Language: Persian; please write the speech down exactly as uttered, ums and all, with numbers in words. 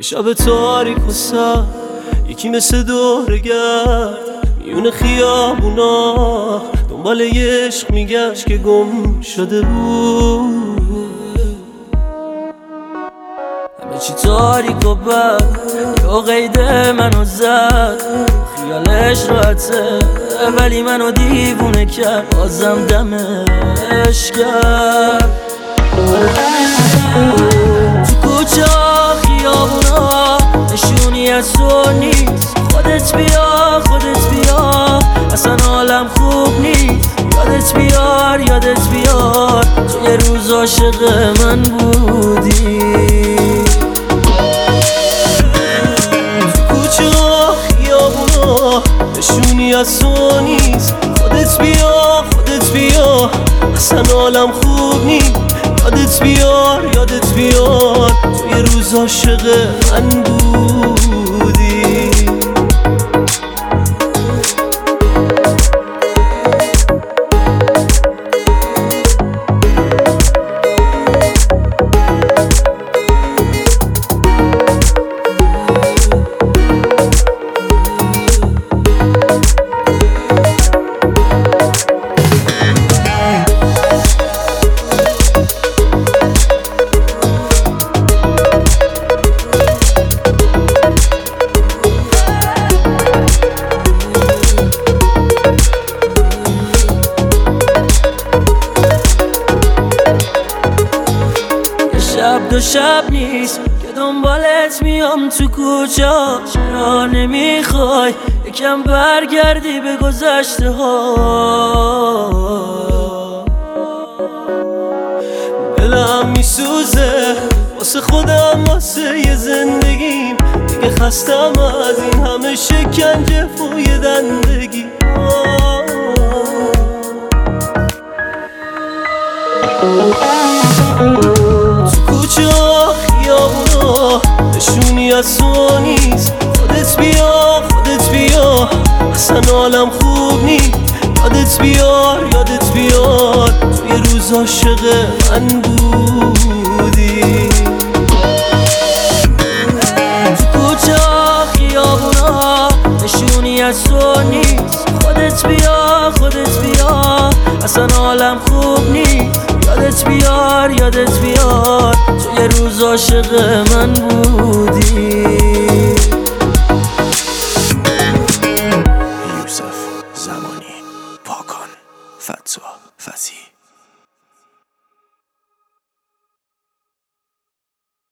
شب تاریک و سر یکی مثل دور گرد میون خیابونا دنبال یه عشق میگشت که گم شده بود. همه چی تاریک و بد یا قید منو زد، خیالش راحته ولی منو دیوونه کرد، بازم دمش کرد. تو کوچه ها خیابونا نشونی از تو نیست، خودت بیا خودت بیا اصلا حالم خوب نیست. یادت بیار یادت بیار تو یه روز عاشق من بودی. تو کوچه ها خیابونا نشونی از تو نیست، خودت بیا خودت بیا اصلا حالم خوب نیست. یادت بیار یادت بیار تو یه روز عاشق من بودی. شب دو شب نیست که دنبالت میام تو کوچه، چرا نمیخوای یکم برگردی به گذشته ها؟ دلم میسوزه واسه خودم واسه یه زندگیم، دیگه خستم از این همه شکنجه فوی دندگی. خیابونا نشونی از تو نیست، خودت بیا خودت بیا اصلا حالم خوب نیست. یادت بیار یادت بیار تو یه روز عاشق من بودی. تو کوچه ها خیابونا نشونی از تو نیست، خودت بیا خودت بیا اصلا حالم خوب نیست. یادت بیار یادت بیار تو یه روز عاشق من بودی. یوسف زمانی، پاکان، فتوح، فتی.